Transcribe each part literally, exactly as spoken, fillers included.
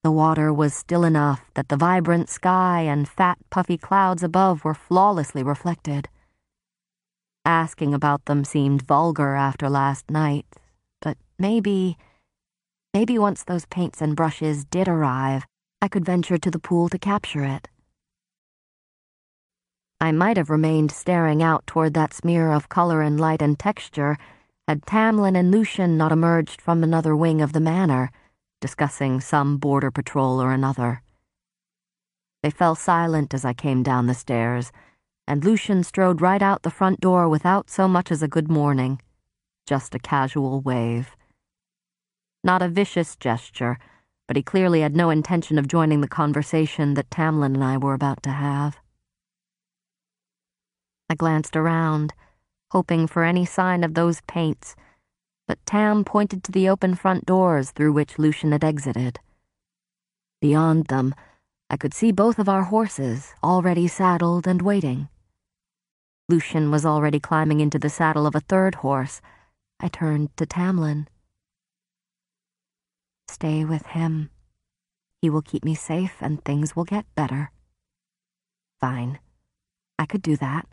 The water was still enough that the vibrant sky and fat, puffy clouds above were flawlessly reflected. Asking about them seemed vulgar after last night, but maybe, maybe once those paints and brushes did arrive, I could venture to the pool to capture it. I might have remained staring out toward that smear of color and light and texture had Tamlin and Lucien not emerged from another wing of the manor, discussing some border patrol or another. They fell silent as I came down the stairs, and Lucien strode right out the front door without so much as a good morning, just a casual wave. Not a vicious gesture, but he clearly had no intention of joining the conversation that Tamlin and I were about to have. I glanced around, hoping for any sign of those paints, but Tam pointed to the open front doors through which Lucien had exited. Beyond them, I could see both of our horses, already saddled and waiting. Lucien was already climbing into the saddle of a third horse. I turned to Tamlin. Stay with him. He will keep me safe and things will get better. Fine. I could do that.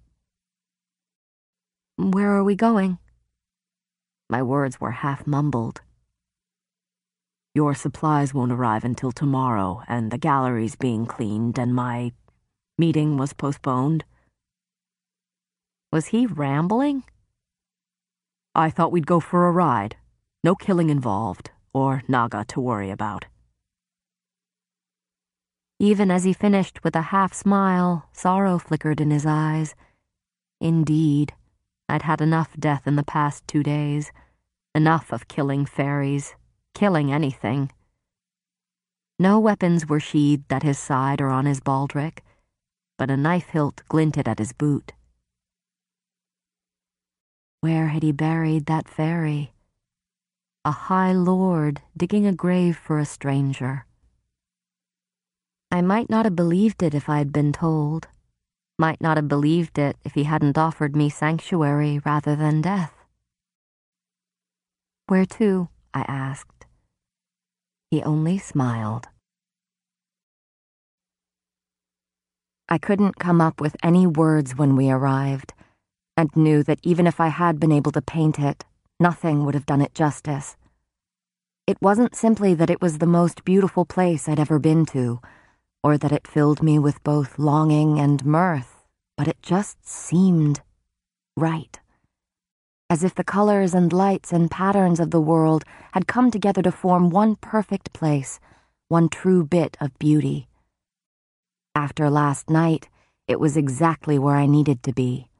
Where are we going? My words were half mumbled. Your supplies won't arrive until tomorrow, and the gallery's being cleaned, and my meeting was postponed. Was he rambling? I thought we'd go for a ride. No killing involved, or Naga to worry about. Even as he finished with a half smile, sorrow flickered in his eyes. Indeed, I'd had enough death in the past two days. Enough of killing fairies, killing anything. No weapons were sheathed at his side or on his baldric, but a knife hilt glinted at his boot. Where had he buried that fairy? A high lord digging a grave for a stranger. I might not have believed it if I had been told. Might not have believed it if he hadn't offered me sanctuary rather than death. Where to? I asked. He only smiled. I couldn't come up with any words when we arrived, and knew that even if I had been able to paint it, nothing would have done it justice. It wasn't simply that it was the most beautiful place I'd ever been to, or that it filled me with both longing and mirth, but it just seemed right. As if the colors and lights and patterns of the world had come together to form one perfect place, one true bit of beauty. After last night, it was exactly where I needed to be.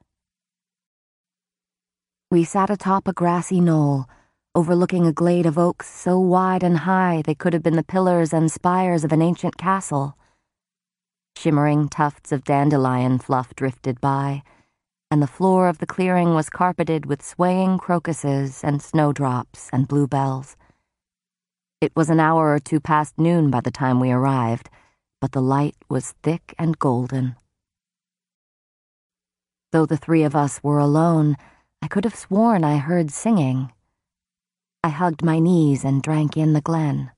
We sat atop a grassy knoll, overlooking a glade of oaks so wide and high they could have been the pillars and spires of an ancient castle. Shimmering tufts of dandelion fluff drifted by, and the floor of the clearing was carpeted with swaying crocuses and snowdrops and bluebells. It was an hour or two past noon by the time we arrived, but the light was thick and golden. Though the three of us were alone, I could have sworn I heard singing. I hugged my knees and drank in the glen.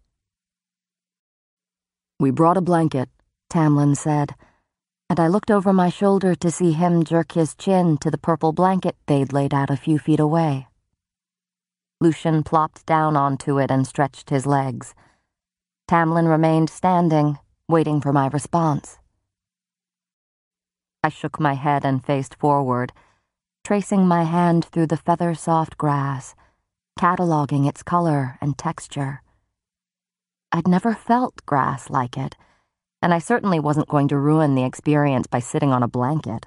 We brought a blanket, Tamlin said, and I looked over my shoulder to see him jerk his chin to the purple blanket they'd laid out a few feet away. Lucien plopped down onto it and stretched his legs. Tamlin remained standing, waiting for my response. I shook my head and faced forward, tracing my hand through the feather-soft grass, cataloging its color and texture. I'd never felt grass like it, and I certainly wasn't going to ruin the experience by sitting on a blanket.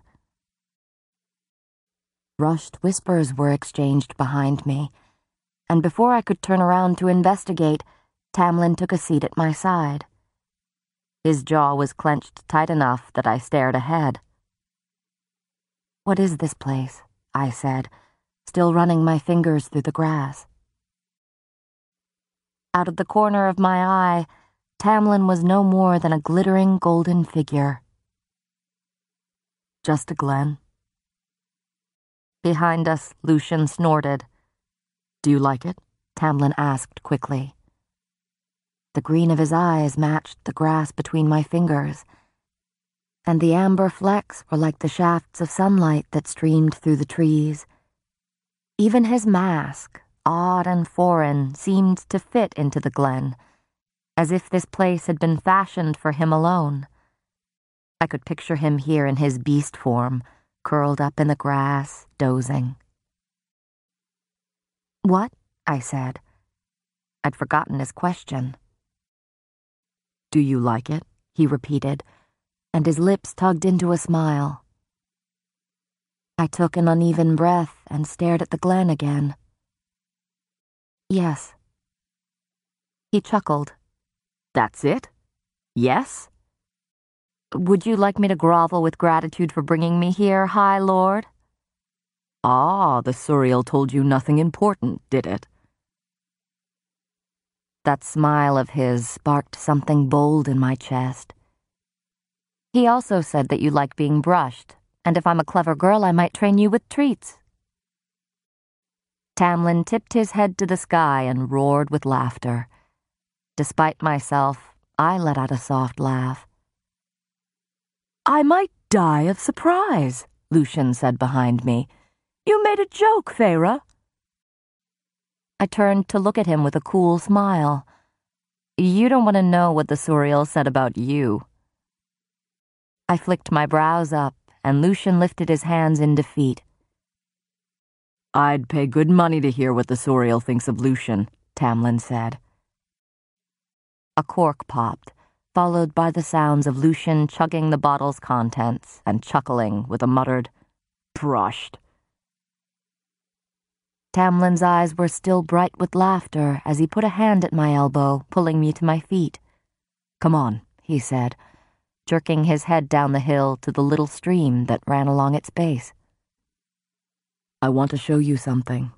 Rushed whispers were exchanged behind me, and before I could turn around to investigate, Tamlin took a seat at my side. His jaw was clenched tight enough that I stared ahead. "What is this place?" I said, still running my fingers through the grass. Out of the corner of my eye, Tamlin was no more than a glittering golden figure. "Just a glen." Behind us, Lucien snorted. "Do you like it?" Tamlin asked quickly. the green of his eyes matched the grass between my fingers, and the amber flecks were like the shafts of sunlight that streamed through the trees. Even his mask, odd and foreign, seemed to fit into the glen, as if this place had been fashioned for him alone. I could picture him here in his beast form, curled up in the grass, dozing. "What?" I said. I'd forgotten his question. "Do you like it?" he repeated, and his lips tugged into a smile. I took an uneven breath and stared at the glen again. "Yes." He chuckled. "That's it? Yes? Would you like me to grovel with gratitude for bringing me here, High Lord?" "Ah, the Suriel told you nothing important, did it?" That smile of his sparked something bold in my chest. "He also said that you like being brushed, and if I'm a clever girl, I might train you with treats." Tamlin tipped his head to the sky and roared with laughter. Despite myself, I let out a soft laugh. "I might die of surprise," Lucian said behind me. "You made a joke, Feyre." I turned to look at him with a cool smile. "You don't want to know what the Suriel said about you." I flicked my brows up, and Lucian lifted his hands in defeat. "I'd pay good money to hear what the Suriel thinks of Lucian," Tamlin said. A cork popped, followed by the sounds of Lucian chugging the bottle's contents and chuckling with a muttered, "Brushed." Tamlin's eyes were still bright with laughter as he put a hand at my elbow, pulling me to my feet. "Come on," he said, jerking his head down the hill to the little stream that ran along its base. "I want to show you something."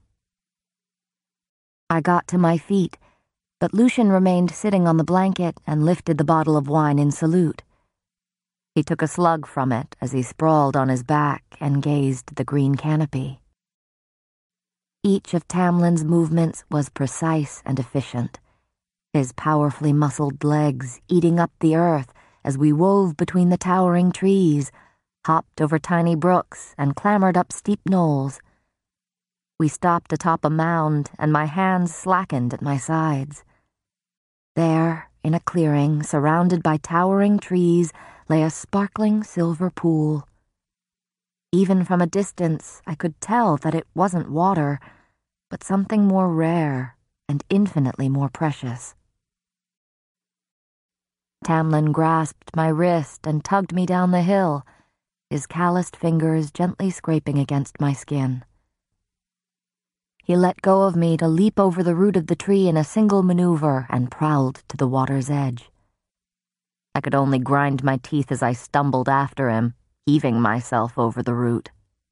I got to my feet, but Lucian remained sitting on the blanket and lifted the bottle of wine in salute. He took a slug from it as he sprawled on his back and gazed at the green canopy. Each of Tamlin's movements was precise and efficient, his powerfully muscled legs eating up the earth as we wove between the towering trees, hopped over tiny brooks, and clambered up steep knolls. We stopped atop a mound, and my hands slackened at my sides. There, in a clearing, surrounded by towering trees, lay a sparkling silver pool. Even from a distance, I could tell that it wasn't water, but something more rare and infinitely more precious. Tamlin grasped my wrist and tugged me down the hill, his calloused fingers gently scraping against my skin. He let go of me to leap over the root of the tree in a single maneuver and prowled to the water's edge. I could only grind my teeth as I stumbled after him, heaving myself over the root.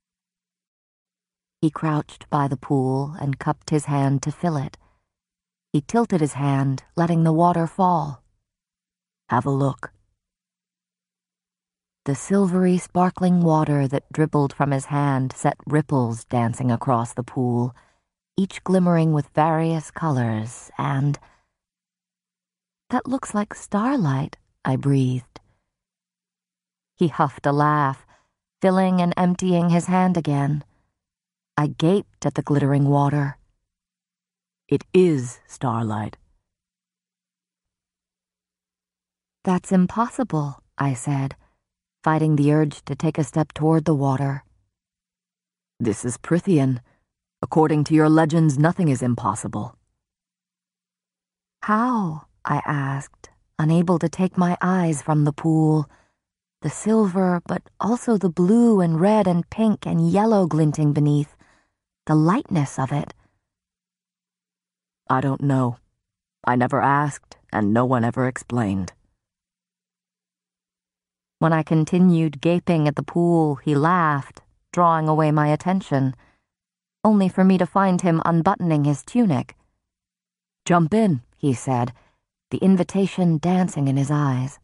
He crouched by the pool and cupped his hand to fill it. He tilted his hand, letting the water fall. "Have a look." The silvery, sparkling water that dribbled from his hand set ripples dancing across the pool, each glimmering with various colors, and... "That looks like starlight," I breathed. He huffed a laugh, filling and emptying his hand again. I gaped at the glittering water. "It is starlight." "That's impossible," I said, fighting the urge to take a step toward the water. "This is Prythian. According to your legends, nothing is impossible." "How?" I asked, unable to take my eyes from the pool, the silver, but also the blue and red and pink and yellow glinting beneath, the lightness of it. "I don't know. I never asked, and no one ever explained." When I continued gaping at the pool, he laughed, drawing away my attention, only for me to find him unbuttoning his tunic. "Jump in," he said, the invitation dancing in his eyes.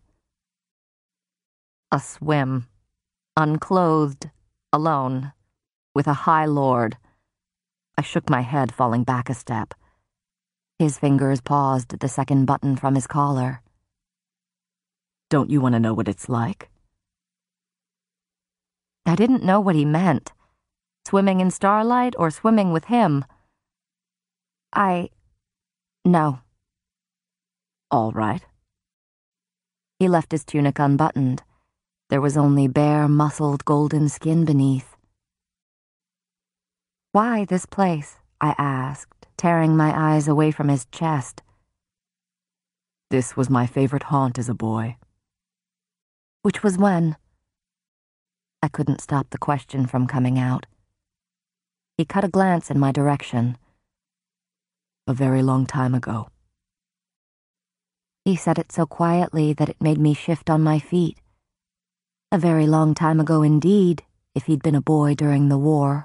A swim, unclothed, alone, with a High Lord. I shook my head, falling back a step. His fingers paused at the second button from his collar. Don't you want to know what it's like? I didn't know what he meant. Swimming in starlight or swimming with him? I... No. All right. He left his tunic unbuttoned. There was only bare, muscled golden skin beneath. Why this place? I asked, tearing my eyes away from his chest. This was my favorite haunt as a boy. Which was when? I couldn't stop the question from coming out. He cut a glance in my direction. A very long time ago. He said it so quietly that it made me shift on my feet. A very long time ago indeed, if he'd been a boy during the war.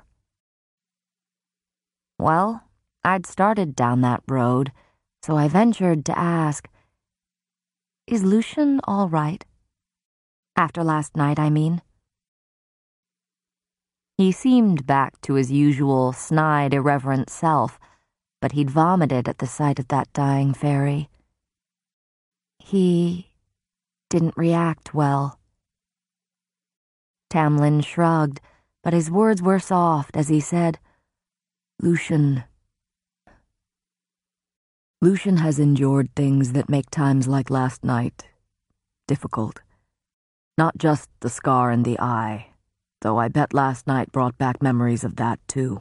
Well, I'd started down that road, so I ventured to ask, "Is Lucian all right? After last night, I mean." He seemed back to his usual snide, irreverent self, but he'd vomited at the sight of that dying fairy. He didn't react well. Tamlin shrugged, but his words were soft as he said, Lucian... Lucian has endured things that make times like last night difficult. Not just the scar in the eye, though I bet last night brought back memories of that too.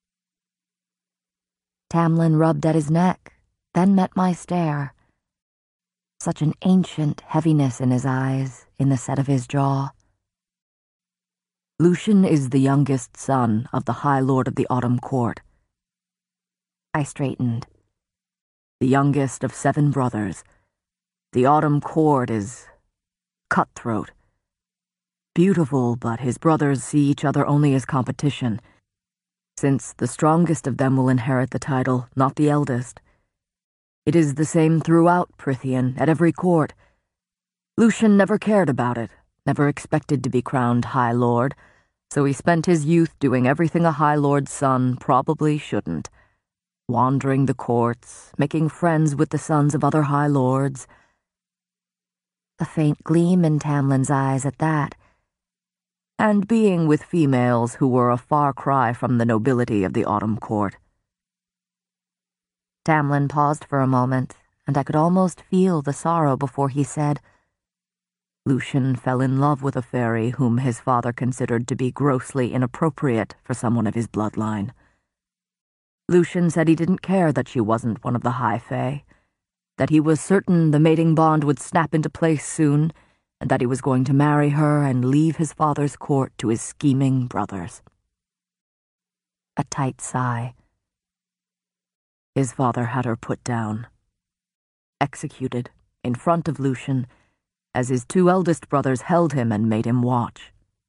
Tamlin rubbed at his neck, then met my stare. Such an ancient heaviness in his eyes, in the set of his jaw. Lucian is the youngest son of the High Lord of the Autumn Court. I straightened. The youngest of seven brothers. The Autumn Court is cutthroat. Beautiful, but his brothers see each other only as competition, since the strongest of them will inherit the title, not the eldest. It is the same throughout Prythian, at every court. Lucian never cared about it, never expected to be crowned High Lord, so he spent his youth doing everything a High Lord's son probably shouldn't. Wandering the courts, making friends with the sons of other High Lords. A faint gleam in Tamlin's eyes at that. And being with females who were a far cry from the nobility of the Autumn Court. Tamlin paused for a moment, and I could almost feel the sorrow before he said, Lucian fell in love with a fairy whom his father considered to be grossly inappropriate for someone of his bloodline. Lucian said he didn't care that she wasn't one of the High Fae, that he was certain the mating bond would snap into place soon, and that he was going to marry her and leave his father's court to his scheming brothers. A tight sigh. His father had her put down, executed in front of Lucian, as his two eldest brothers held him and made him watch.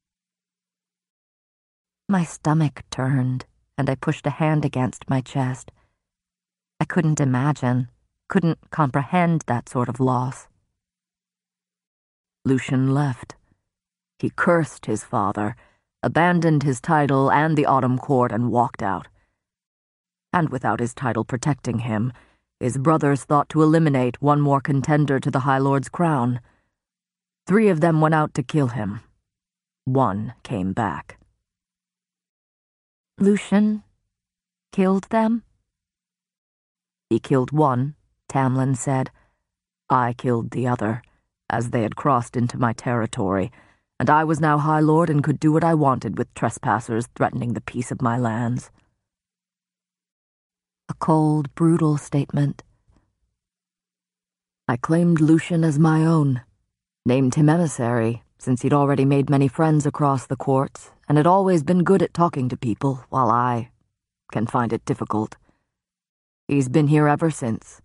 My stomach turned, and I pushed a hand against my chest. I couldn't imagine, couldn't comprehend that sort of loss. Lucian left. He cursed his father, abandoned his title and the Autumn Court, and walked out. And without his title protecting him, his brothers thought to eliminate one more contender to the High Lord's crown. Three of them went out to kill him. One came back. Lucian killed them? He killed one, Tamlin said. I killed the other, as they had crossed into my territory, and I was now High Lord and could do what I wanted with trespassers threatening the peace of my lands. A cold, brutal statement. I claimed Lucian as my own, named him emissary, since he'd already made many friends across the courts, and had always been good at talking to people, while I can find it difficult. He's been here ever since.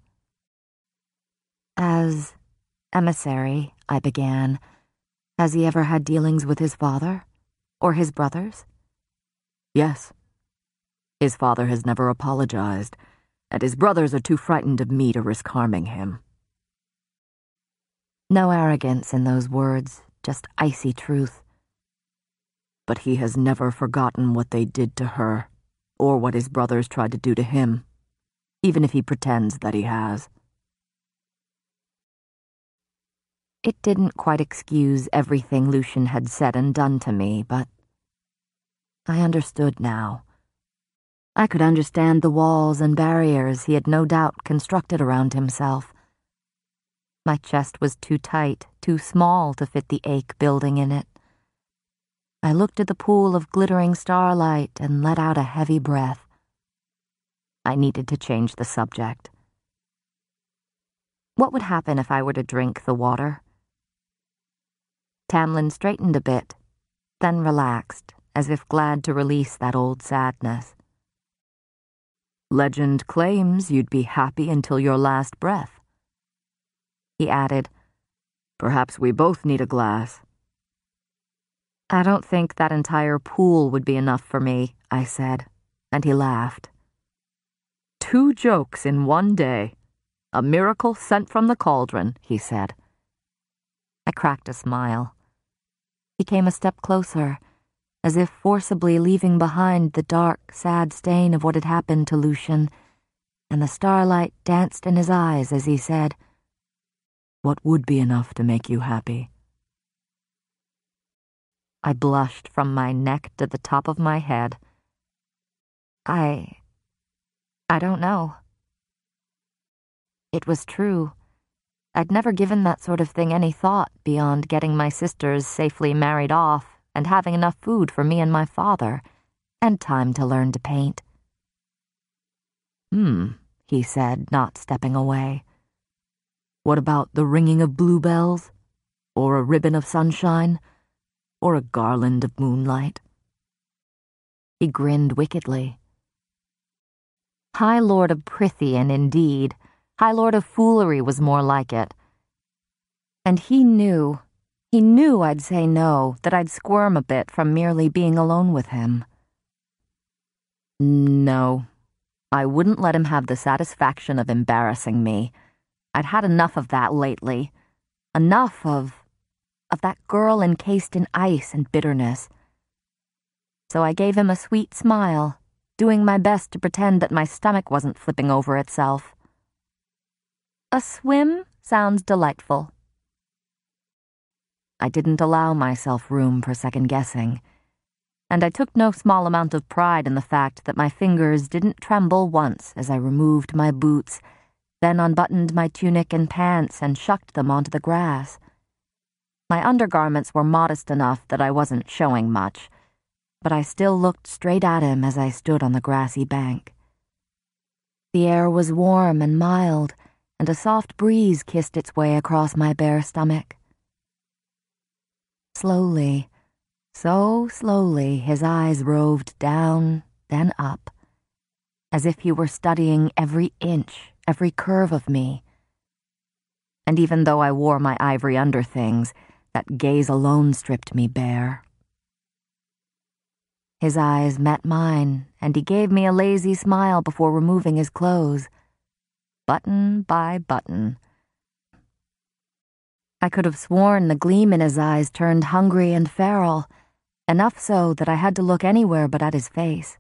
As emissary, I began, has he ever had dealings with his father? Or his brothers? Yes. His father has never apologized, and his brothers are too frightened of me to risk harming him. No arrogance in those words, just icy truth. But he has never forgotten what they did to her, or what his brothers tried to do to him. even if he pretends that he has. It didn't quite excuse everything Lucian had said and done to me, but I understood now. I could understand the walls and barriers he had no doubt constructed around himself. My chest was too tight, too small to fit the ache building in it. I looked at the pool of glittering starlight and let out a heavy breath. I needed to change the subject. What would happen if I were to drink the water? Tamlin straightened a bit, then relaxed, as if glad to release that old sadness. Legend claims you'd be happy until your last breath. He added, Perhaps we both need a glass. I don't think that entire pool would be enough for me, I said, and he laughed. Two jokes in one day. A miracle sent from the cauldron, he said. I cracked a smile. He came a step closer, as if forcibly leaving behind the dark, sad stain of what had happened to Lucian, and the starlight danced in his eyes as he said, What would be enough to make you happy? I blushed from my neck to the top of my head. I... I don't know. It was true. I'd never given that sort of thing any thought beyond getting my sisters safely married off and having enough food for me and my father, and time to learn to paint. Hmm, he said, not stepping away. What about the ringing of bluebells? Or a ribbon of sunshine? Or a garland of moonlight? He grinned wickedly. High Lord of Prythian, indeed. High Lord of Foolery was more like it. And he knew, he knew I'd say no, that I'd squirm a bit from merely being alone with him. No, I wouldn't let him have the satisfaction of embarrassing me. I'd had enough of that lately. Enough of, of that girl encased in ice and bitterness. So I gave him a sweet smile, doing my best to pretend that my stomach wasn't flipping over itself. A swim sounds delightful. I didn't allow myself room for second-guessing, and I took no small amount of pride in the fact that my fingers didn't tremble once as I removed my boots, then unbuttoned my tunic and pants and shucked them onto the grass. My undergarments were modest enough that I wasn't showing much, but I still looked straight at him as I stood on the grassy bank. The air was warm and mild, and a soft breeze kissed its way across my bare stomach. Slowly, so slowly, his eyes roved down, then up, as if he were studying every inch, every curve of me. And even though I wore my ivory underthings, that gaze alone stripped me bare. His eyes met mine, and he gave me a lazy smile before removing his clothes. Button by button. I could have sworn the gleam in his eyes turned hungry and feral, enough so that I had to look anywhere but at his face.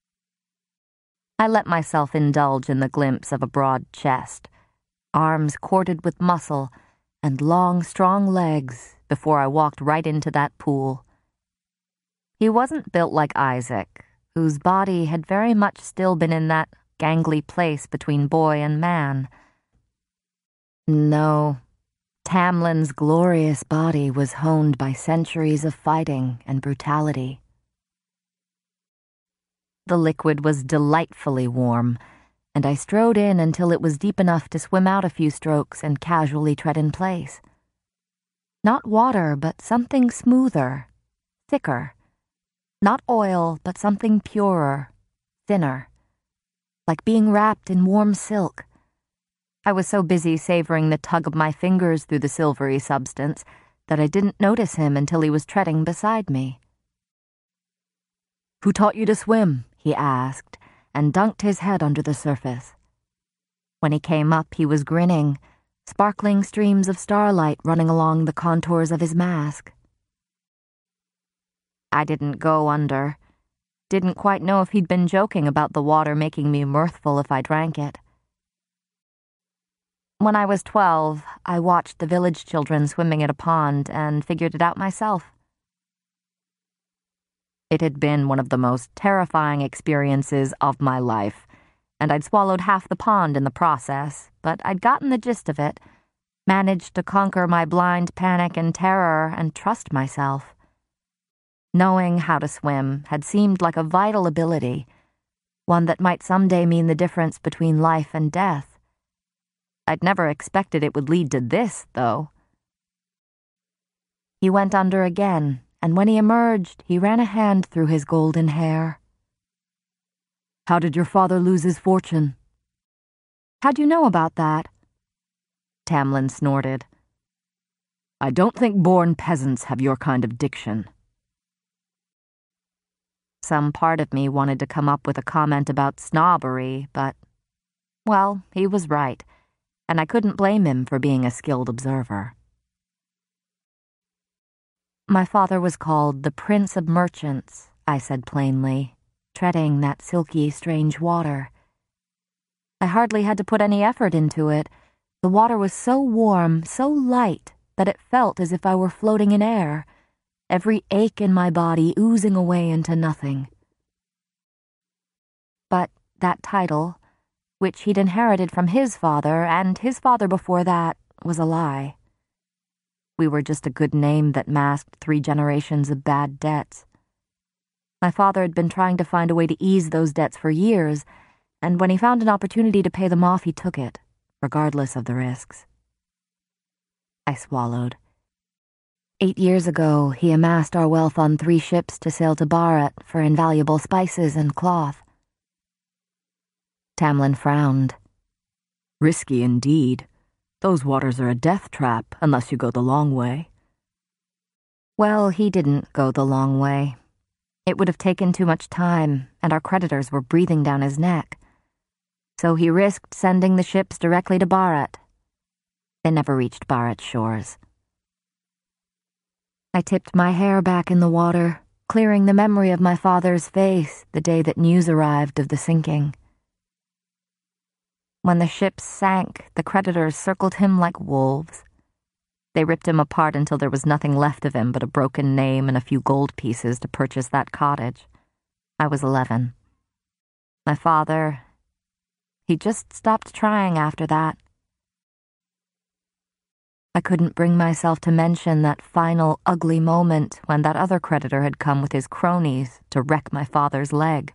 I let myself indulge in the glimpse of a broad chest, arms corded with muscle, and long, strong legs before I walked right into that pool. He wasn't built like Isaac, whose body had very much still been in that gangly place between boy and man. No, Tamlin's glorious body was honed by centuries of fighting and brutality. The liquid was delightfully warm, and I strode in until it was deep enough to swim out a few strokes and casually tread in place. Not water, but something smoother, thicker. Not oil, but something purer, thinner. Like being wrapped in warm silk. I was so busy savoring the tug of my fingers through the silvery substance that I didn't notice him until he was treading beside me. "Who taught you to swim?" he asked, and dunked his head under the surface. When he came up, he was grinning, sparkling streams of starlight running along the contours of his mask. I didn't go under. Didn't quite know if he'd been joking about the water making me mirthful if I drank it. When I was twelve, I watched the village children swimming at a pond and figured it out myself. It had been one of the most terrifying experiences of my life, and I'd swallowed half the pond in the process, but I'd gotten the gist of it, managed to conquer my blind panic and terror and trust myself. Knowing how to swim had seemed like a vital ability, one that might someday mean the difference between life and death. I'd never expected it would lead to this, though. He went under again, and when he emerged, he ran a hand through his golden hair. How did your father lose his fortune? How'd you know about that? Tamlin snorted. I don't think born peasants have your kind of diction. Some part of me wanted to come up with a comment about snobbery, but, well, he was right, and I couldn't blame him for being a skilled observer. My father was called the Prince of Merchants, I said plainly, treading that silky, strange water. I hardly had to put any effort into it. The water was so warm, so light, that it felt as if I were floating in air, every ache in my body oozing away into nothing. But that title, which he'd inherited from his father and his father before that, was a lie. We were just a good name that masked three generations of bad debts. My father had been trying to find a way to ease those debts for years, and when he found an opportunity to pay them off, he took it, regardless of the risks. I swallowed. Eight years ago, he amassed our wealth on three ships to sail to Bharat for invaluable spices and cloth. Tamlin frowned. Risky indeed. Those waters are a death trap, unless you go the long way. Well, he didn't go the long way. It would have taken too much time, and our creditors were breathing down his neck. So he risked sending the ships directly to Bharat. They never reached Bharat's shores. I tipped my hair back in the water, clearing the memory of my father's face the day that news arrived of the sinking. When the ships sank, the creditors circled him like wolves. They ripped him apart until there was nothing left of him but a broken name and a few gold pieces to purchase that cottage. I was eleven. My father, he just stopped trying after that. I couldn't bring myself to mention that final ugly moment when that other creditor had come with his cronies to wreck my father's leg.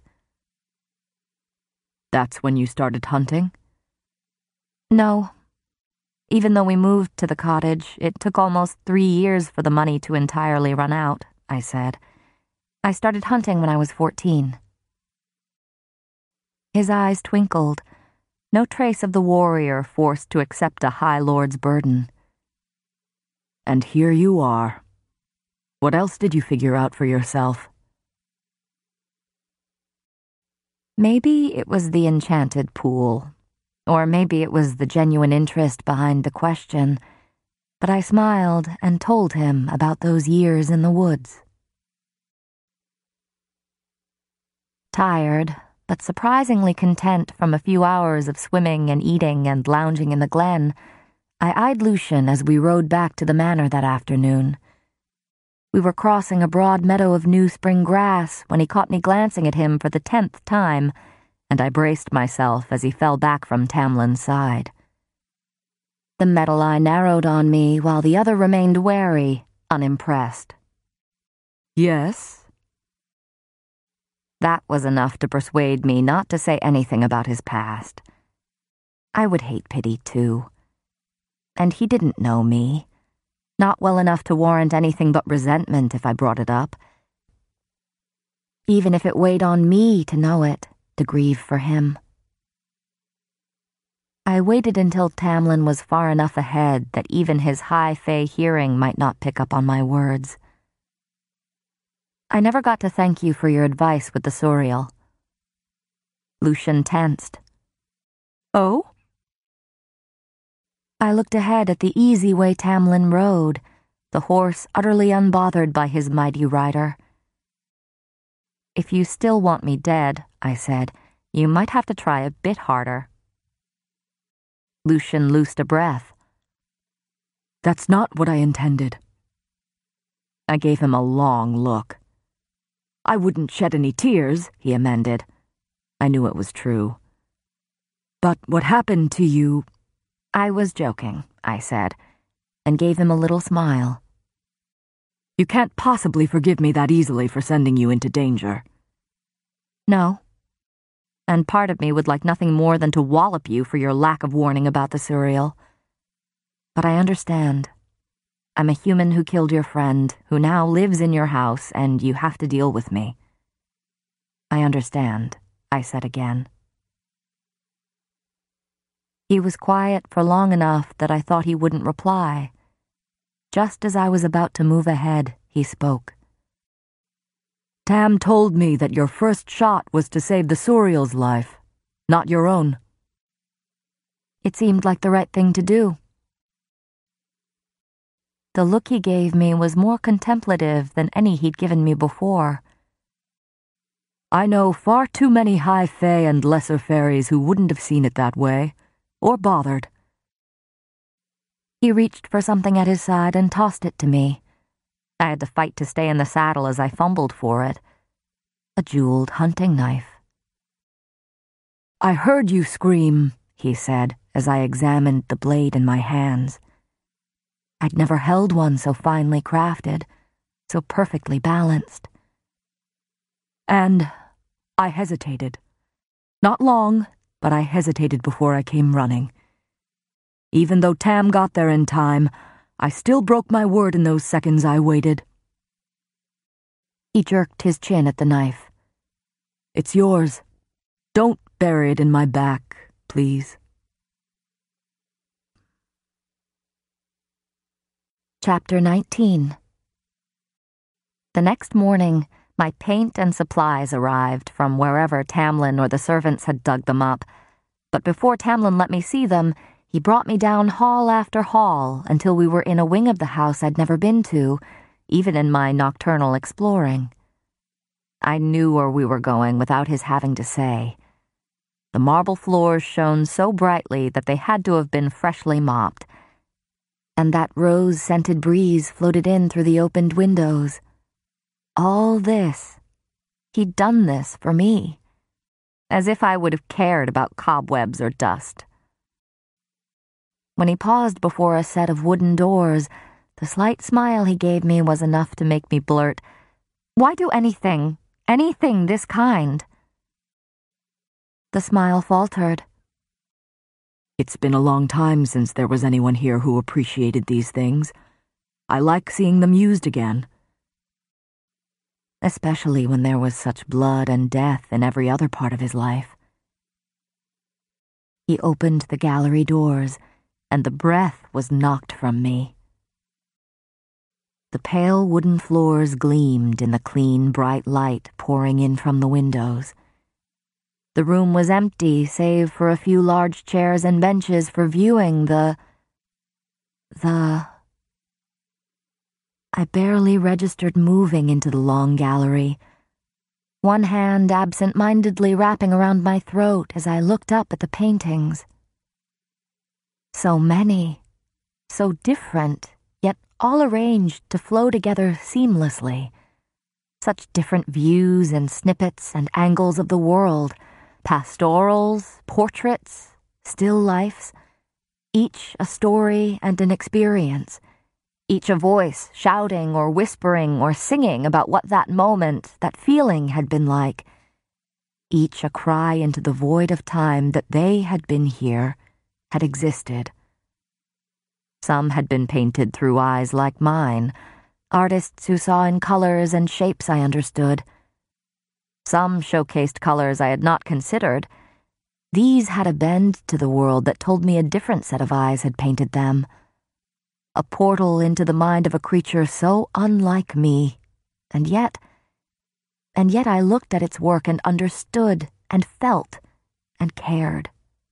That's when you started hunting? No. Even though we moved to the cottage, it took almost three years for the money to entirely run out, I said. I started hunting when I was fourteen. His eyes twinkled, no trace of the warrior forced to accept a high lord's burden. And here you are. What else did you figure out for yourself? Maybe it was the enchanted pool. Or maybe it was the genuine interest behind the question, but I smiled and told him about those years in the woods. Tired, but surprisingly content from a few hours of swimming and eating and lounging in the glen, I eyed Lucien as we rode back to the manor that afternoon. We were crossing a broad meadow of new spring grass when he caught me glancing at him for the tenth time, and I braced myself as he fell back from Tamlin's side. The metal eye narrowed on me while the other remained wary, unimpressed. Yes? That was enough to persuade me not to say anything about his past. I would hate pity, too. And he didn't know me. Not well enough to warrant anything but resentment if I brought it up. Even if it weighed on me to know it, to grieve for him. I waited until Tamlin was far enough ahead that even his high Fae hearing might not pick up on my words. I never got to thank you for your advice with the Suriel. Lucien tensed. Oh? I looked ahead at the easy way Tamlin rode, the horse utterly unbothered by his mighty rider. If you still want me dead, I said, you might have to try a bit harder. Lucian loosed a breath. That's not what I intended. I gave him a long look. I wouldn't shed any tears, he amended. I knew it was true. But what happened to you... I was joking, I said, and gave him a little smile. You can't possibly forgive me that easily for sending you into danger. No. And part of me would like nothing more than to wallop you for your lack of warning about the Suriel. But I understand. I'm a human who killed your friend, who now lives in your house, and you have to deal with me. I understand, I said again. He was quiet for long enough that I thought he wouldn't reply. Just as I was about to move ahead, he spoke. Tam told me that your first shot was to save the Suriel's life, not your own. It seemed like the right thing to do. The look he gave me was more contemplative than any he'd given me before. I know far too many high fae and lesser fairies who wouldn't have seen it that way, or bothered. He reached for something at his side and tossed it to me. I had to fight to stay in the saddle as I fumbled for it. A jeweled hunting knife. I heard you scream, he said, as I examined the blade in my hands. I'd never held one so finely crafted, so perfectly balanced. And I hesitated. Not long, but I hesitated before I came running. Even though Tam got there in time, I still broke my word in those seconds I waited. He jerked his chin at the knife. It's yours. Don't bury it in my back, please. Chapter nineteen. The next morning, my paint and supplies arrived from wherever Tamlin or the servants had dug them up. But before Tamlin let me see them, he brought me down hall after hall until we were in a wing of the house I'd never been to, even in my nocturnal exploring. I knew where we were going without his having to say. The marble floors shone so brightly that they had to have been freshly mopped, and that rose-scented breeze floated in through the opened windows. All this, he'd done this for me, as if I would have cared about cobwebs or dust. When he paused before a set of wooden doors, the slight smile he gave me was enough to make me blurt, "Why do anything, anything this kind?" The smile faltered. It's been a long time since there was anyone here who appreciated these things. I like seeing them used again. Especially when there was such blood and death in every other part of his life. He opened the gallery doors, and the breath was knocked from me. The pale wooden floors gleamed in the clean, bright light pouring in from the windows. The room was empty save for a few large chairs and benches for viewing the... the... I barely registered moving into the long gallery, one hand absent-mindedly wrapping around my throat as I looked up at the paintings. So many, so different, yet all arranged to flow together seamlessly. Such different views and snippets and angles of the world, pastorals, portraits, still lifes, each a story and an experience, each a voice shouting or whispering or singing about what that moment, that feeling had been like, each a cry into the void of time that they had been here, had existed. Some had been painted through eyes like mine, artists who saw in colors and shapes I understood. Some showcased colors I had not considered. These had a bend to the world that told me a different set of eyes had painted them. A portal into the mind of a creature so unlike me, and yet, and yet I looked at its work and understood and felt and cared.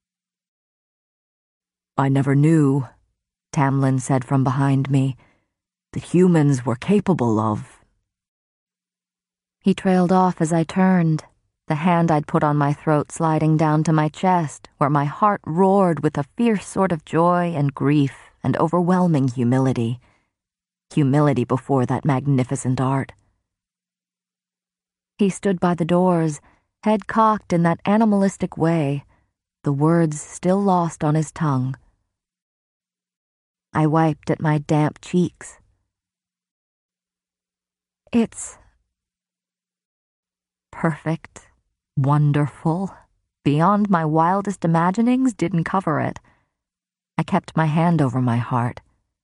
I never knew, Tamlin said from behind me, that humans were capable of... He trailed off as I turned, the hand I'd put on my throat sliding down to my chest, where my heart roared with a fierce sort of joy and grief and overwhelming humility. Humility before that magnificent art. He stood by the doors, head cocked in that animalistic way, the words still lost on his tongue. I wiped at my damp cheeks. It's perfect, wonderful, beyond my wildest imaginings didn't cover it. I kept my hand over my heart.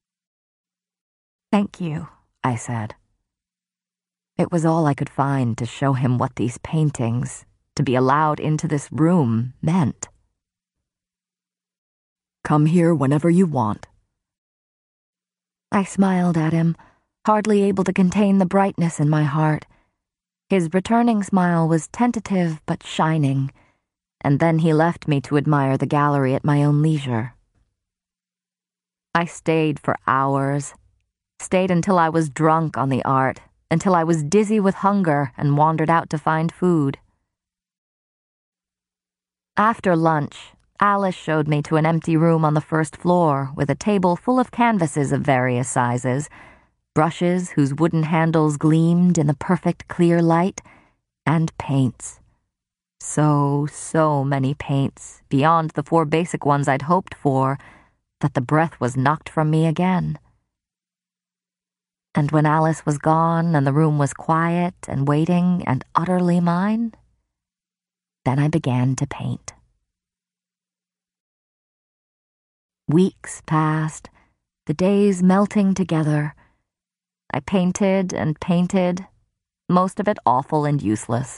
Thank you, I said. It was all I could find to show him what these paintings, to be allowed into this room, meant. Come here whenever you want. I smiled at him, hardly able to contain the brightness in my heart. His returning smile was tentative but shining, and then he left me to admire the gallery at my own leisure. I stayed for hours, stayed until I was drunk on the art, until I was dizzy with hunger and wandered out to find food. After lunch, Alice showed me to an empty room on the first floor with a table full of canvases of various sizes, brushes whose wooden handles gleamed in the perfect clear light, and paints. So, so many paints, beyond the four basic ones I'd hoped for, that the breath was knocked from me again. And when Alice was gone and the room was quiet and waiting and utterly mine, then I began to paint. Weeks passed, the days melting together. I painted and painted, most of it awful and useless.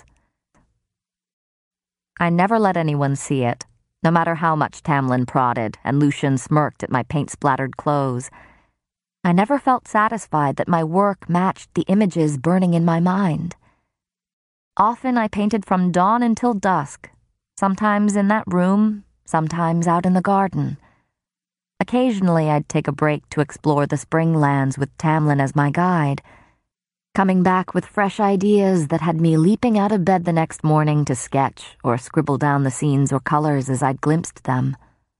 I never let anyone see it, no matter how much Tamlin prodded and Lucien smirked at my paint-splattered clothes. I never felt satisfied that my work matched the images burning in my mind. Often I painted from dawn until dusk, sometimes in that room, sometimes out in the garden. Occasionally I'd take a break to explore the spring lands with Tamlin as my guide, coming back with fresh ideas that had me leaping out of bed the next morning to sketch or scribble down the scenes or colors as I'd glimpsed them.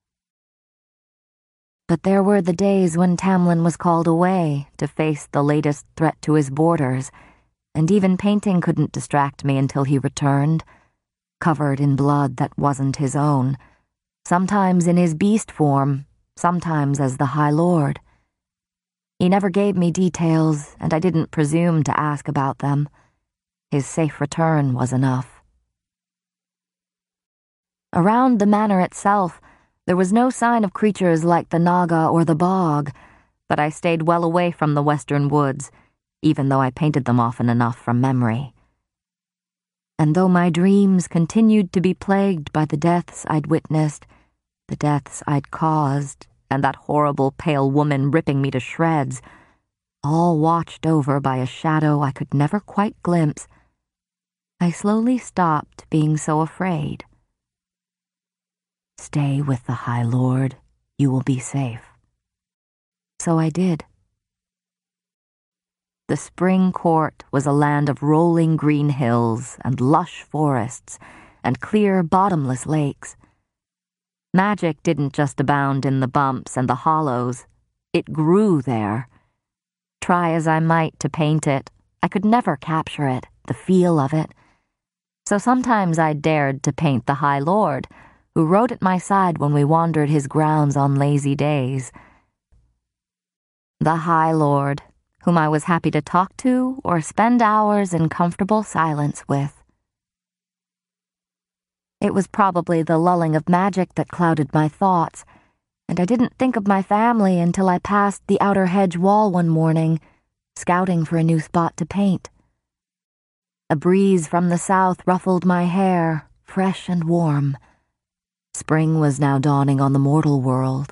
But there were the days when Tamlin was called away to face the latest threat to his borders, and even painting couldn't distract me until he returned, covered in blood that wasn't his own, sometimes in his beast form, sometimes as the High Lord. He never gave me details, and I didn't presume to ask about them. His safe return was enough. Around the manor itself, there was no sign of creatures like the Naga or the bog, but I stayed well away from the western woods, even though I painted them often enough from memory. And though my dreams continued to be plagued by the deaths I'd witnessed, the deaths I'd caused, and that horrible pale woman ripping me to shreds, all watched over by a shadow I could never quite glimpse, I slowly stopped being so afraid. Stay with the High Lord, you will be safe. So I did. The spring court was a land of rolling green hills and lush forests and clear, bottomless lakes. Magic didn't just abound in the bumps and the hollows. It grew there. Try as I might to paint it, I could never capture it, the feel of it. So sometimes I dared to paint the High Lord, who rode at my side when we wandered his grounds on lazy days. The High Lord, whom I was happy to talk to or spend hours in comfortable silence with. It was probably the lulling of magic that clouded my thoughts, and I didn't think of my family until I passed the outer hedge wall one morning, scouting for a new spot to paint. A breeze from the south ruffled my hair, fresh and warm. Spring was now dawning on the mortal world.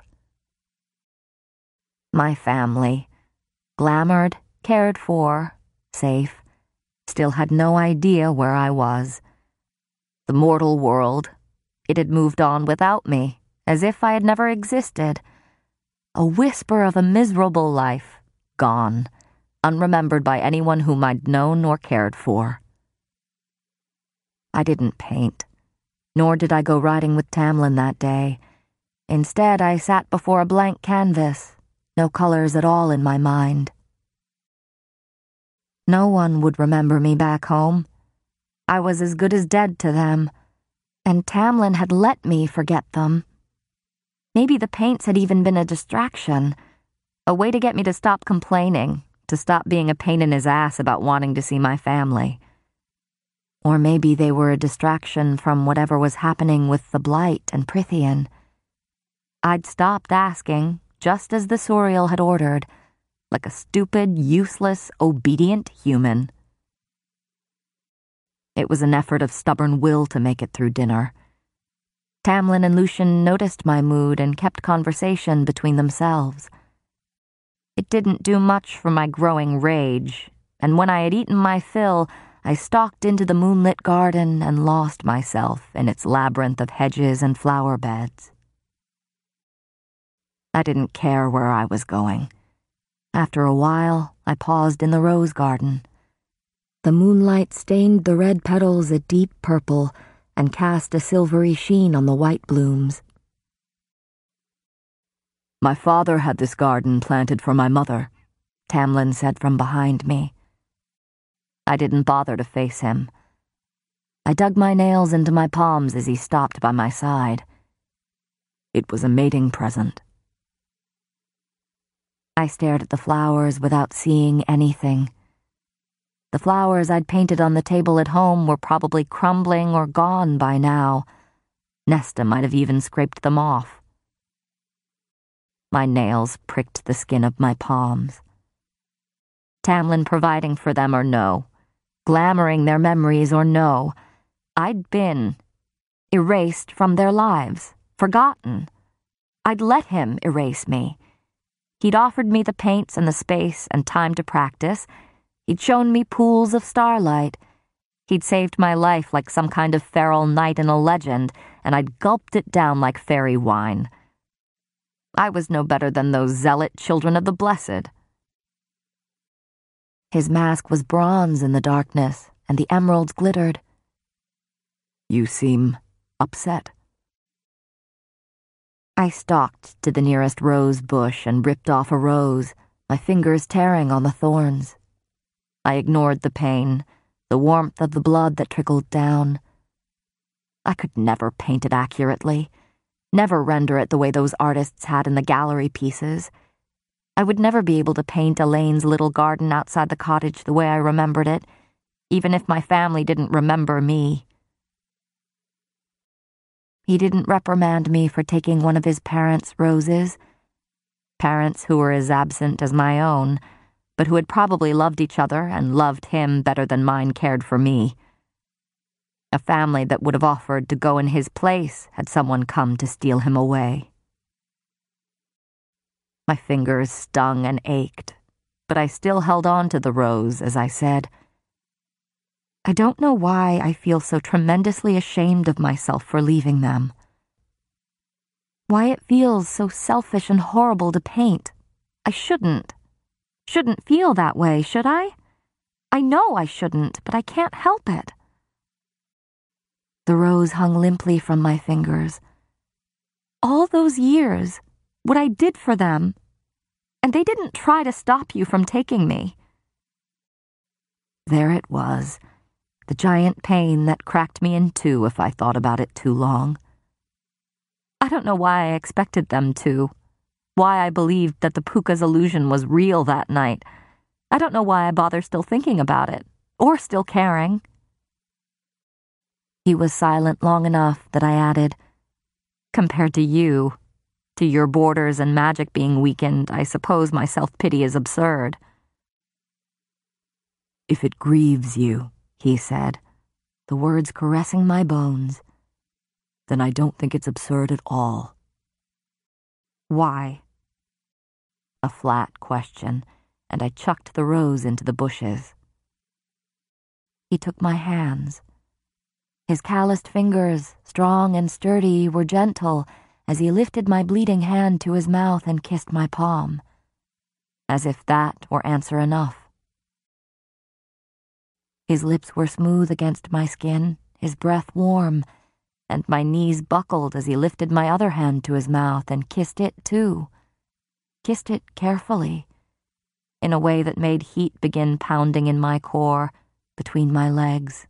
My family, glamored, cared for, safe, still had no idea where I was. The mortal world, it had moved on without me, as if I had never existed. A whisper of a miserable life, gone, unremembered by anyone whom I'd known or cared for. I didn't paint, nor did I go riding with Tamlin that day. Instead, I sat before a blank canvas, no colors at all in my mind. No one would remember me back home. I was as good as dead to them, and Tamlin had let me forget them. Maybe the paints had even been a distraction, a way to get me to stop complaining, to stop being a pain in his ass about wanting to see my family. Or maybe they were a distraction from whatever was happening with the Blight and Prythian. I'd stopped asking, just as the Suriel had ordered, like a stupid, useless, obedient human. It was an effort of stubborn will to make it through dinner. Tamlin and Lucien noticed my mood and kept conversation between themselves. It didn't do much for my growing rage, and when I had eaten my fill, I stalked into the moonlit garden and lost myself in its labyrinth of hedges and flower beds. I didn't care where I was going. After a while, I paused in the rose garden. The moonlight stained the red petals a deep purple and cast a silvery sheen on the white blooms. My father had this garden planted for my mother, Tamlin said from behind me. I didn't bother to face him. I dug my nails into my palms as he stopped by my side. It was a mating present. I stared at the flowers without seeing anything. The flowers I'd painted on the table at home were probably crumbling or gone by now. Nesta might have even scraped them off. My nails pricked the skin of my palms. Tamlin providing for them or no, glamoring their memories or no, I'd been erased from their lives, forgotten. I'd let him erase me. He'd offered me the paints and the space and time to practice. He'd shown me pools of starlight. He'd saved my life like some kind of feral knight in a legend, and I'd gulped it down like fairy wine. I was no better than those zealot children of the blessed. His mask was bronze in the darkness, and the emeralds glittered. You seem upset. I stalked to the nearest rose bush and ripped off a rose, my fingers tearing on the thorns. I ignored the pain, the warmth of the blood that trickled down. I could never paint it accurately, never render it the way those artists had in the gallery pieces. I would never be able to paint Elaine's little garden outside the cottage the way I remembered it, even if my family didn't remember me. He didn't reprimand me for taking one of his parents' roses, parents who were as absent as my own, but who had probably loved each other and loved him better than mine cared for me. A family that would have offered to go in his place had someone come to steal him away. My fingers stung and ached, but I still held on to the rose as I said, I don't know why I feel so tremendously ashamed of myself for leaving them. Why it feels so selfish and horrible to paint. I shouldn't. Shouldn't feel that way, should I? I know I shouldn't, but I can't help it. The rose hung limply from my fingers. All those years, what I did for them, and they didn't try to stop you from taking me. There it was. The giant pain that cracked me in two if I thought about it too long. I don't know why I expected them to, why I believed that the Pooka's illusion was real that night. I don't know why I bother still thinking about it, or still caring. He was silent long enough that I added, compared to you, to your borders and magic being weakened, I suppose my self-pity is absurd. If it grieves you, he said, the words caressing my bones, then I don't think it's absurd at all. Why? A flat question, and I chucked the rose into the bushes. He took my hands. His calloused fingers, strong and sturdy, were gentle as he lifted my bleeding hand to his mouth and kissed my palm, as if that were answer enough. His lips were smooth against my skin, his breath warm, and my knees buckled as he lifted my other hand to his mouth and kissed it too. Kissed it carefully, in a way that made heat begin pounding in my core, between my legs.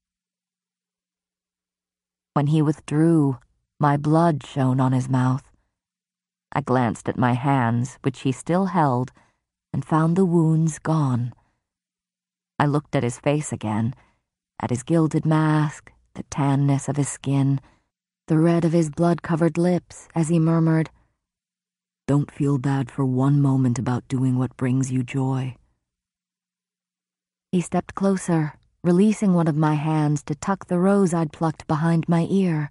When he withdrew, my blood shone on his mouth. I glanced at my hands, which he still held, and found the wounds gone. I looked at his face again, at his gilded mask, the tanness of his skin, the red of his blood-covered lips, as he murmured, "Don't feel bad for one moment about doing what brings you joy." He stepped closer, releasing one of my hands to tuck the rose I'd plucked behind my ear.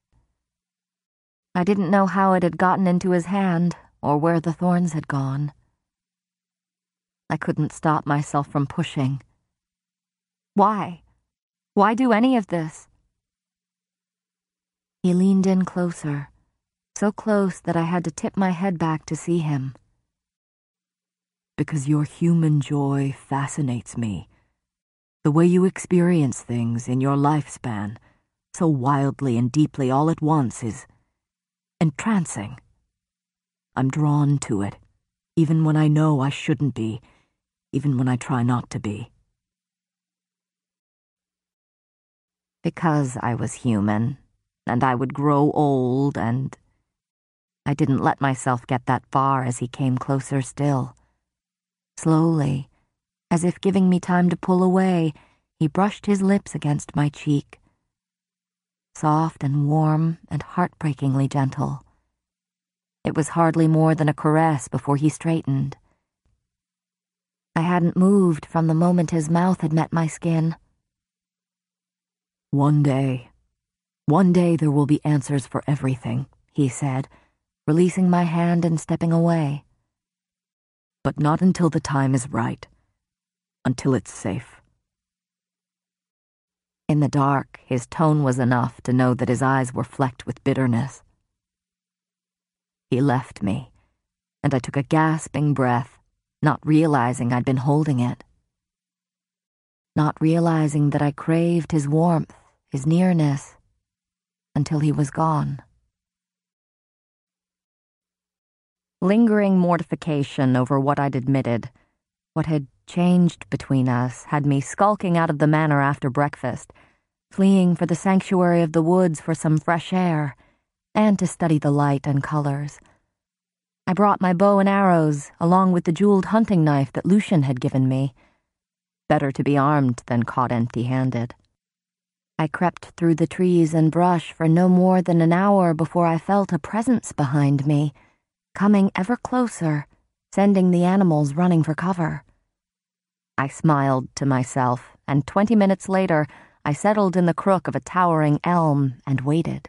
I didn't know how it had gotten into his hand, or where the thorns had gone. I couldn't stop myself from pushing. Why? Why do any of this? He leaned in closer, so close that I had to tip my head back to see him. "Because your human joy fascinates me. The way you experience things in your lifespan, so wildly and deeply all at once, is entrancing. I'm drawn to it, even when I know I shouldn't be, even when I try not to be." Because I was human, and I would grow old, and I didn't let myself get that far as he came closer still. Slowly, as if giving me time to pull away, he brushed his lips against my cheek. Soft and warm and heartbreakingly gentle. It was hardly more than a caress before he straightened. I hadn't moved from the moment his mouth had met my skin. "One day, one day there will be answers for everything," he said, releasing my hand and stepping away. "But not until the time is right. Until it's safe." In the dark, his tone was enough to know that his eyes were flecked with bitterness. He left me, and I took a gasping breath, not realizing I'd been holding it. Not realizing that I craved his warmth, his nearness, until he was gone. Lingering mortification over what I'd admitted, what had changed between us, had me skulking out of the manor after breakfast, fleeing for the sanctuary of the woods for some fresh air, and to study the light and colors. I brought my bow and arrows, along with the jeweled hunting knife that Lucian had given me. Better to be armed than caught empty-handed. I crept through the trees and brush for no more than an hour before I felt a presence behind me, coming ever closer, sending the animals running for cover. I smiled to myself, and twenty minutes later, I settled in the crook of a towering elm and waited.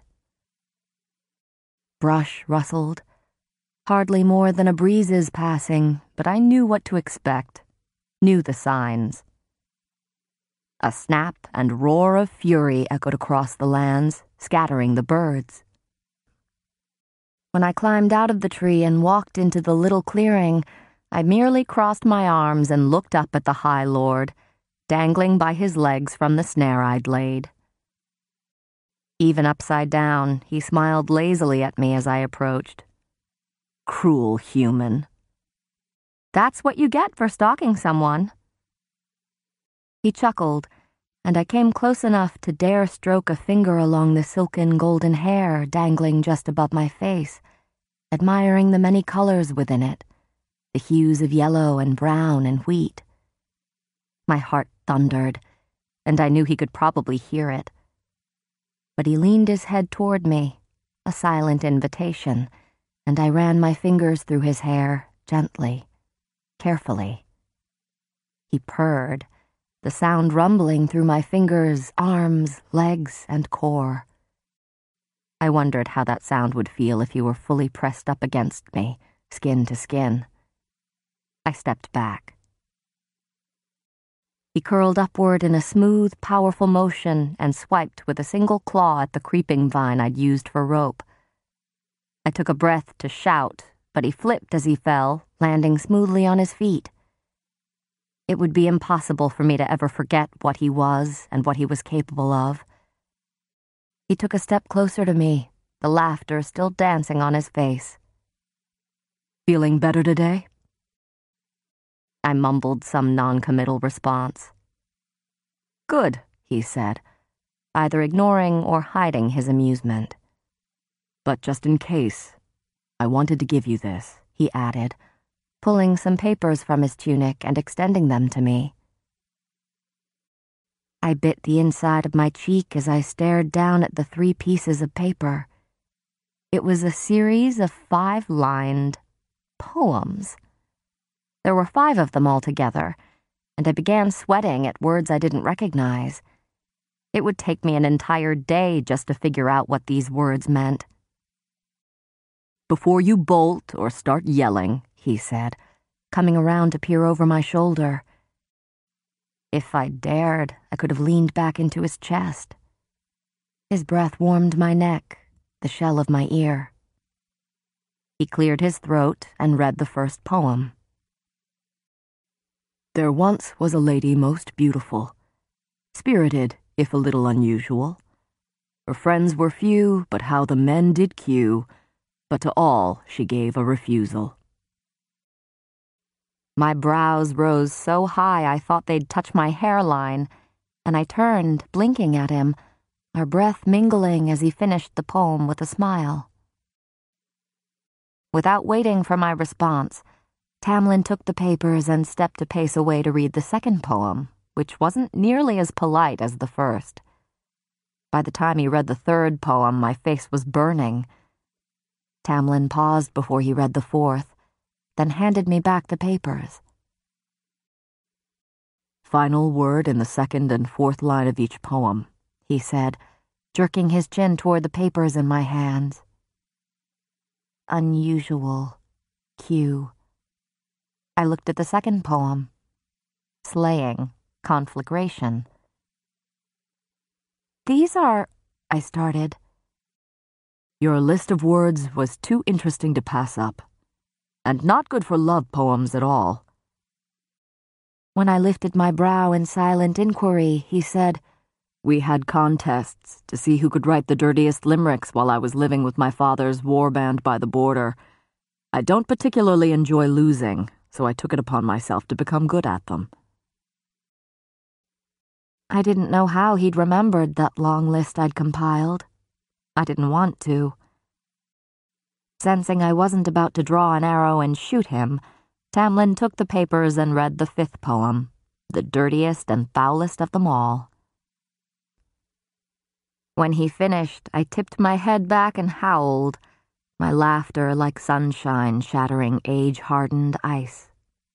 Brush rustled. Hardly more than a breeze's passing, but I knew what to expect, knew the signs. A snap and roar of fury echoed across the lands, scattering the birds. When I climbed out of the tree and walked into the little clearing, I merely crossed my arms and looked up at the High Lord, dangling by his legs from the snare I'd laid. Even upside down, he smiled lazily at me as I approached. Cruel human. That's what you get for stalking someone. He chuckled, and I came close enough to dare stroke a finger along the silken golden hair dangling just above my face, admiring the many colors within it, the hues of yellow and brown and wheat. My heart thundered, and I knew he could probably hear it. But he leaned his head toward me, a silent invitation, and I ran my fingers through his hair, gently, carefully. He purred, the sound rumbling through my fingers, arms, legs, and core. I wondered how that sound would feel if he were fully pressed up against me, skin to skin. I stepped back. He curled upward in a smooth, powerful motion and swiped with a single claw at the creeping vine I'd used for rope. I took a breath to shout, but he flipped as he fell, landing smoothly on his feet. It would be impossible for me to ever forget what he was and what he was capable of. He took a step closer to me, the laughter still dancing on his face. Feeling better today? I mumbled some non-committal response. Good, he said, either ignoring or hiding his amusement. But just in case, I wanted to give you this, he added, pulling some papers from his tunic and extending them to me. I bit the inside of my cheek as I stared down at the three pieces of paper. It was a series of five-lined poems. There were five of them altogether, and I began sweating at words I didn't recognize. It would take me an entire day just to figure out what these words meant. Before you bolt or start yelling, he said, coming around to peer over my shoulder. If I dared, I could have leaned back into his chest. His breath warmed my neck, the shell of my ear. He cleared his throat and read the first poem. There once was a lady most beautiful, spirited, if a little unusual. Her friends were few, but how the men did queue, but to all she gave a refusal. My brows rose so high I thought they'd touch my hairline, and I turned, blinking at him, our breath mingling as he finished the poem with a smile. Without waiting for my response, Tamlin took the papers and stepped a pace away to read the second poem, which wasn't nearly as polite as the first. By the time he read the third poem, my face was burning. Tamlin paused before he read the fourth, then handed me back the papers. Final word in the second and fourth line of each poem, he said, jerking his chin toward the papers in my hands. Unusual. Q. I looked at the second poem. Slaying. Conflagration. These are... I started. Your list of words was too interesting to pass up, and not good for love poems at all. When I lifted my brow in silent inquiry, he said, We had contests to see who could write the dirtiest limericks while I was living with my father's war band by the border. I don't particularly enjoy losing, so I took it upon myself to become good at them. I didn't know how he'd remembered that long list I'd compiled. I didn't want to. Sensing I wasn't about to draw an arrow and shoot him, Tamlin took the papers and read the fifth poem, the dirtiest and foulest of them all. When he finished, I tipped my head back and howled, my laughter like sunshine shattering age-hardened ice.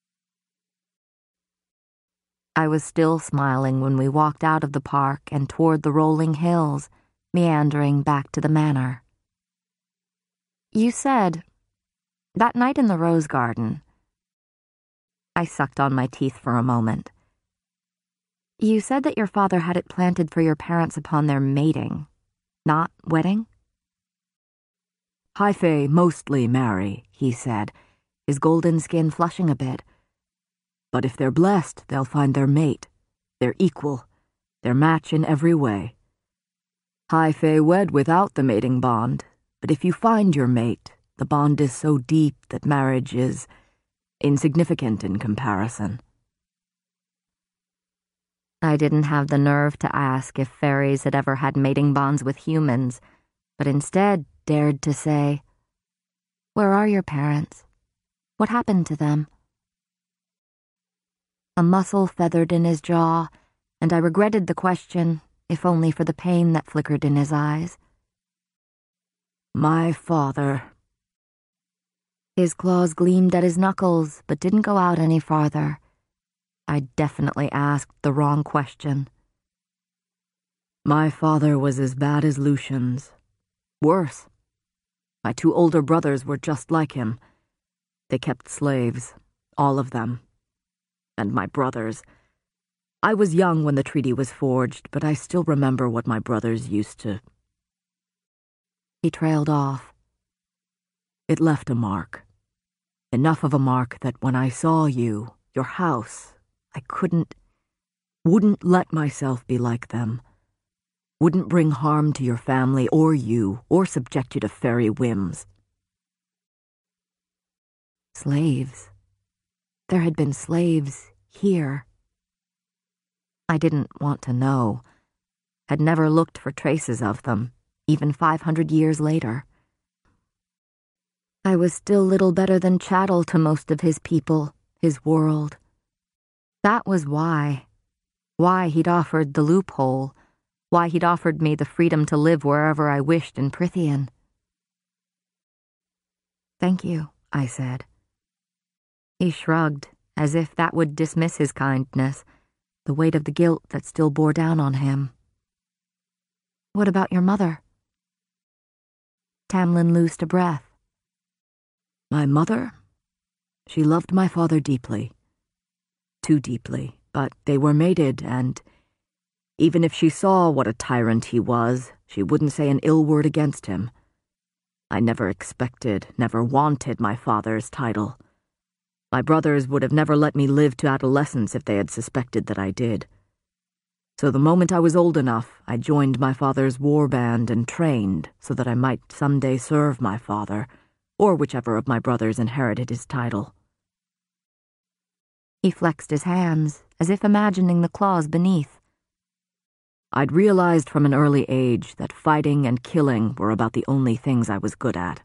I was still smiling when we walked out of the park and toward the rolling hills, meandering back to the manor. You said, that night in the rose garden, I sucked on my teeth for a moment. You said that your father had it planted for your parents upon their mating, not wedding? High Fae mostly marry, he said, his golden skin flushing a bit. But if they're blessed, they'll find their mate, their equal, their match in every way. High Fae wed without the mating bond, but if you find your mate, the bond is so deep that marriage is insignificant in comparison. I didn't have the nerve to ask if fairies had ever had mating bonds with humans, but instead dared to say, Where are your parents? What happened to them? A muscle feathered in his jaw, and I regretted the question, if only for the pain that flickered in his eyes. My father. His claws gleamed at his knuckles, but didn't go out any farther. I definitely asked the wrong question. My father was as bad as Lucian's. Worse. My two older brothers were just like him. They kept slaves, all of them. And my brothers. I was young when the treaty was forged, but I still remember what my brothers used to. He trailed off. It left a mark. Enough of a mark that when I saw you, your house, I couldn't, wouldn't let myself be like them. wouldn't bring harm to your family or you, or subject you to fairy whims. Slaves. There had been slaves here. I didn't want to know, had never looked for traces of them, even five hundred years later. I was still little better than chattel to most of his people, his world. That was why. Why he'd offered the loophole. Why he'd offered me the freedom to live wherever I wished in Prythian. Thank you, I said. He shrugged, as if that would dismiss his kindness, the weight of the guilt that still bore down on him. What about your mother? Tamlin loosed a breath. My mother? She loved my father deeply. Too deeply, but they were mated, and even if she saw what a tyrant he was, she wouldn't say an ill word against him. I never expected, never wanted my father's title. My brothers would have never let me live to adolescence if they had suspected that I did. So the moment I was old enough, I joined my father's war band and trained so that I might someday serve my father, or whichever of my brothers inherited his title. He flexed his hands, as if imagining the claws beneath. I'd realized from an early age that fighting and killing were about the only things I was good at.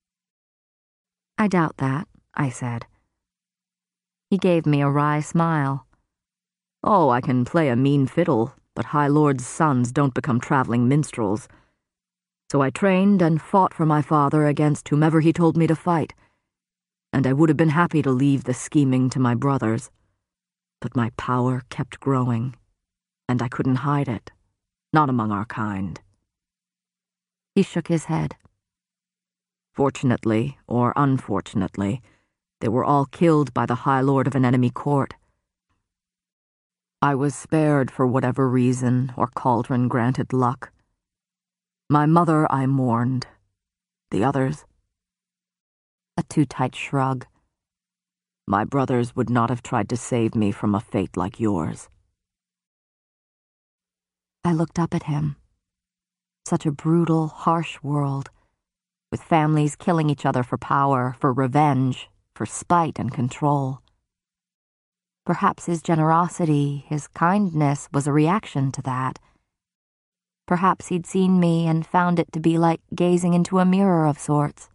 I doubt that, I said. He gave me a wry smile. Oh, I can play a mean fiddle, but High Lords' sons don't become traveling minstrels. So I trained and fought for my father against whomever he told me to fight, and I would have been happy to leave the scheming to my brothers. But my power kept growing, and I couldn't hide it, not among our kind. He shook his head. Fortunately, or unfortunately, they were all killed by the High Lord of an enemy court. I was spared for whatever reason or cauldron granted luck. My mother I mourned. The others? A too-tight shrug. My brothers would not have tried to save me from a fate like yours. I looked up at him. Such a brutal, harsh world, with families killing each other for power, for revenge, for spite and control. Perhaps his generosity, his kindness, was a reaction to that. Perhaps he'd seen me and found it to be like gazing into a mirror of sorts.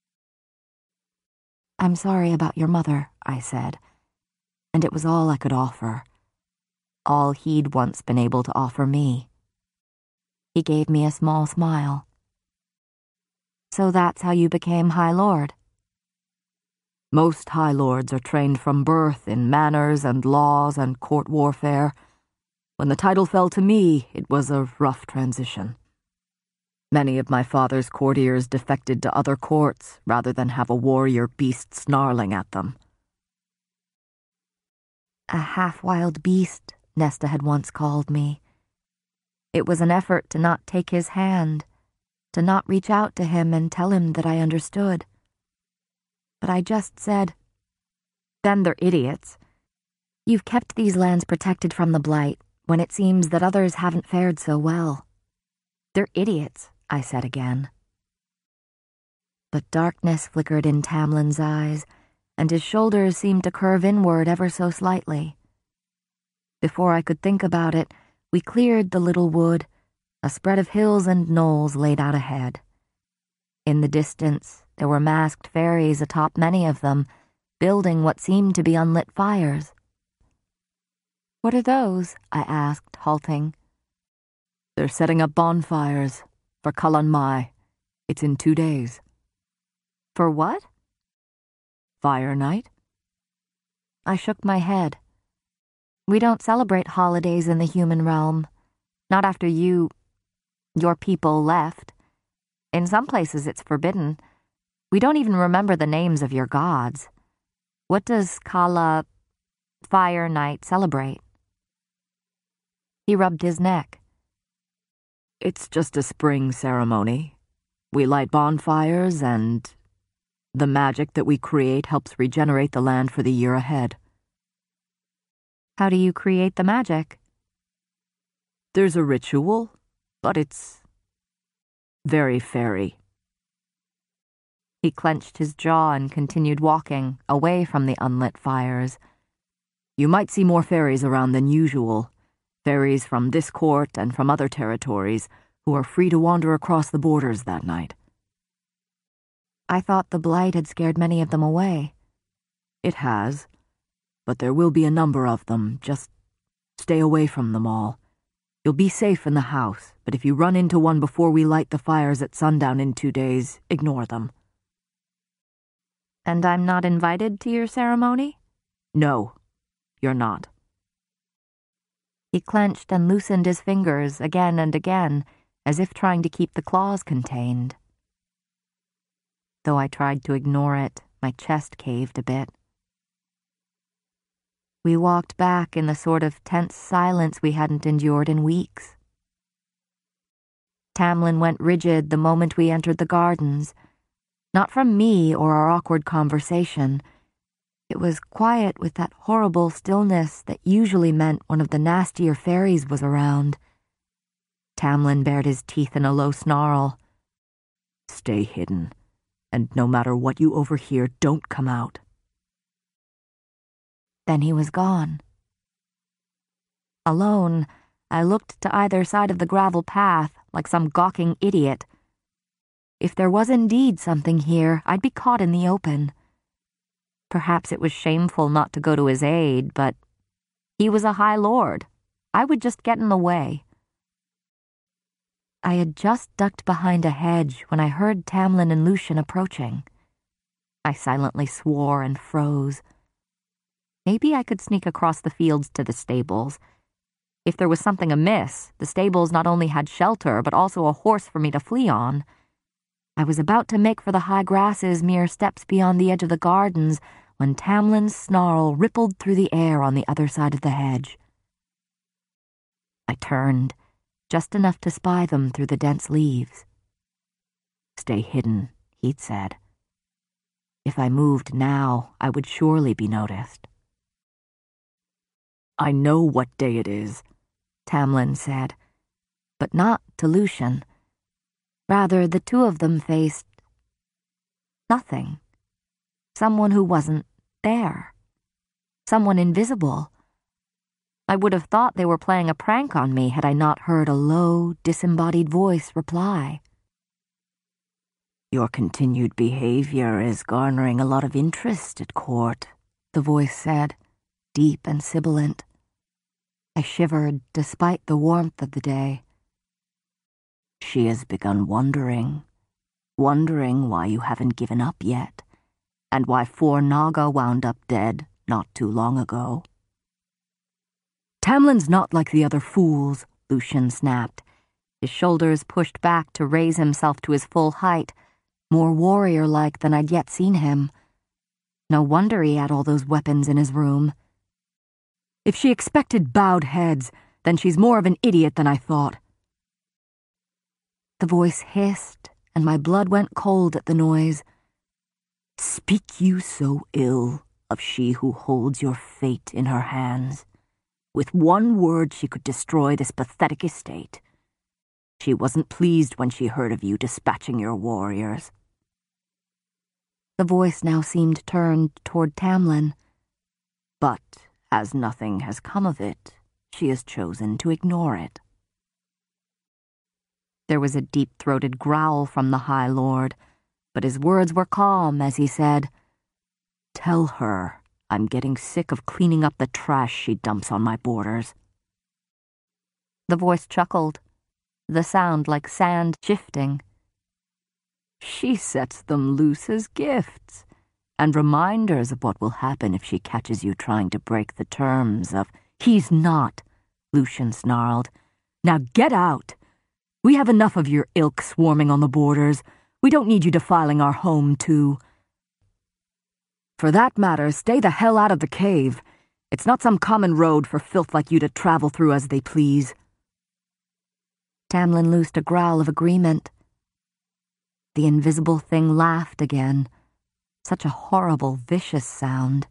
I'm sorry about your mother, I said, and it was all I could offer. All he'd once been able to offer me. He gave me a small smile. So that's how you became High Lord? Most High Lords are trained from birth in manners and laws and court warfare. When the title fell to me, it was a rough transition. Many of my father's courtiers defected to other courts rather than have a warrior beast snarling at them. A half-wild beast, Nesta had once called me. It was an effort to not take his hand, to not reach out to him and tell him that I understood. But I just said, "Then they're idiots. You've kept these lands protected from the blight, when it seems that others haven't fared so well. They're idiots," I said again. But darkness flickered in Tamlin's eyes, and his shoulders seemed to curve inward ever so slightly. Before I could think about it, we cleared the little wood, a spread of hills and knolls laid out ahead. In the distance, there were masked fairies atop many of them, building what seemed to be unlit fires. "What are those?" I asked, halting. They're setting up bonfires for Cullen Mai. It's in two days. For what? Fire Night. I shook my head. We don't celebrate holidays in the human realm. Not after you, your people left. In some places it's forbidden. We don't even remember the names of your gods. What does Kala Fire Night celebrate? He rubbed his neck. It's just a spring ceremony. We light bonfires, and the magic that we create helps regenerate the land for the year ahead. How do you create the magic? There's a ritual, but it's very fairy." He clenched his jaw and continued walking, away from the unlit fires. "You might see more fairies around than usual. Fairies from this court and from other territories who are free to wander across the borders that night." "I thought the blight had scared many of them away." "It has, but there will be a number of them. Just stay away from them all. You'll be safe in the house, but if you run into one before we light the fires at sundown in two days, ignore them." "And I'm not invited to your ceremony?" "No, you're not." He clenched and loosened his fingers again and again, as if trying to keep the claws contained. Though I tried to ignore it, my chest caved a bit. We walked back in the sort of tense silence we hadn't endured in weeks. Tamlin went rigid the moment we entered the gardens. Not from me or our awkward conversation. It was quiet with that horrible stillness that usually meant one of the nastier fairies was around. Tamlin bared his teeth in a low snarl. "Stay hidden, and no matter what you overhear, don't come out." Then he was gone. Alone, I looked to either side of the gravel path like some gawking idiot. If there was indeed something here, I'd be caught in the open. Perhaps it was shameful not to go to his aid, but he was a high lord. I would just get in the way. I had just ducked behind a hedge when I heard Tamlin and Lucien approaching. I silently swore and froze. Maybe I could sneak across the fields to the stables. If there was something amiss, the stables not only had shelter, but also a horse for me to flee on. I was about to make for the high grasses mere steps beyond the edge of the gardens when Tamlin's snarl rippled through the air on the other side of the hedge. I turned, just enough to spy them through the dense leaves. "Stay hidden," he'd said. If I moved now, I would surely be noticed. "I know what day it is," Tamlin said, but not to Lucien. Rather, the two of them faced nothing. Someone who wasn't there. Someone invisible. I would have thought they were playing a prank on me had I not heard a low, disembodied voice reply. "Your continued behavior is garnering a lot of interest at court," the voice said, deep and sibilant. I shivered despite the warmth of the day. "She has begun wondering, wondering why you haven't given up yet, and why four Naga wound up dead not too long ago." "Tamlin's not like the other fools," Lucien snapped, his shoulders pushed back to raise himself to his full height, more warrior-like than I'd yet seen him. No wonder he had all those weapons in his room. "If she expected bowed heads, then she's more of an idiot than I thought." The voice hissed, and my blood went cold at the noise. "Speak you so ill of she who holds your fate in her hands? With one word she could destroy this pathetic estate. She wasn't pleased when she heard of you dispatching your warriors." The voice now seemed turned toward Tamlin. "But as nothing has come of it, she has chosen to ignore it." There was a deep-throated growl from the High Lord, but his words were calm as he said, "Tell her I'm getting sick of cleaning up the trash she dumps on my borders." The voice chuckled, the sound like sand shifting. "She sets them loose as gifts, and reminders of what will happen if she catches you trying to break the terms of—" "He's not," Lucien snarled. "Now get out! We have enough of your ilk swarming on the borders. We don't need you defiling our home, too. For that matter, stay the hell out of the cave. It's not some common road for filth like you to travel through as they please." Tamlin loosed a growl of agreement. The invisible thing laughed again. Such a horrible, vicious sound.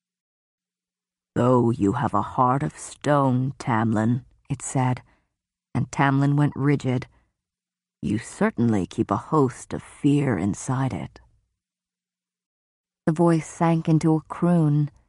"Though you have a heart of stone, Tamlin," it said, and Tamlin went rigid. You certainly keep a host of fear inside it. The voice sank into a croon.